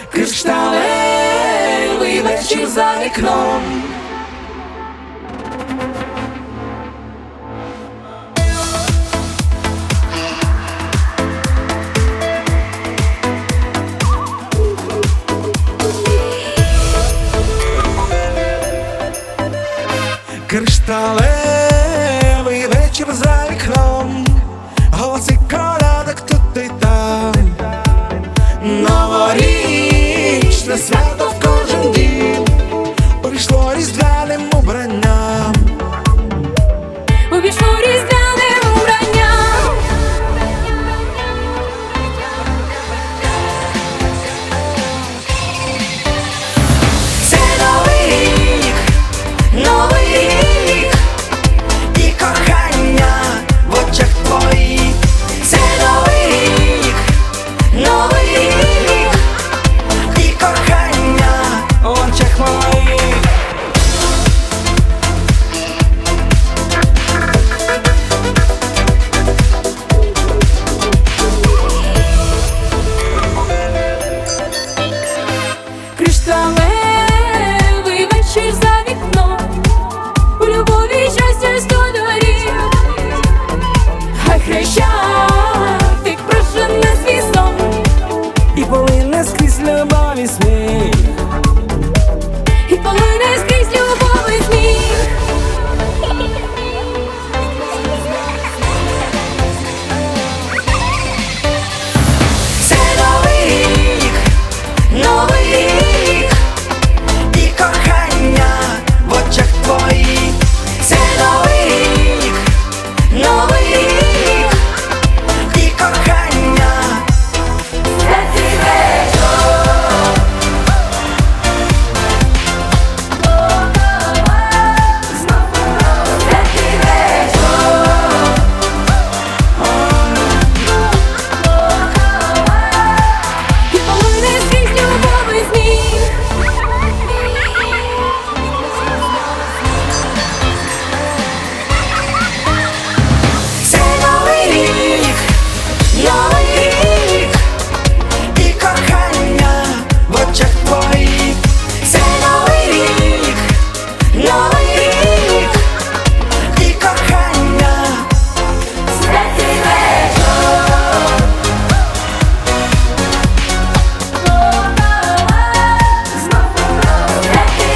Кришталевий вечір за вікном. Кришталевий вечір за вікном, голоси колядок тут і там. Новорічне свято в кожен дім увійшло різдвяним убранням. Увійшло різдвяним убранням. Це новий рік, новий рік, і кохання в очах твоїх. Це новий рік, новий рік, і кохання в очах моїх. Кришталевий вечір за вікном, у любові й щастя сто доріг. Хай хрещатик прожене свій сон І полине скрізь любов і сміх. і полине скрізь любов і сміх. Це новий рік, новий рік, І кохання в очах твоїх. це новий рік, новий рік, І кохання святий вечір. Святий вечір. І полине скрізь любов і сміх. Це новий рік, новий рік, і кохання в очах твоїх. це новий рік, новий рік, І кохання святий вечір. Святий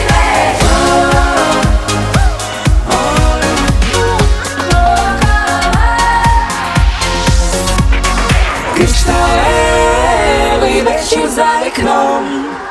вечір. Кришталевий вечір за вікном.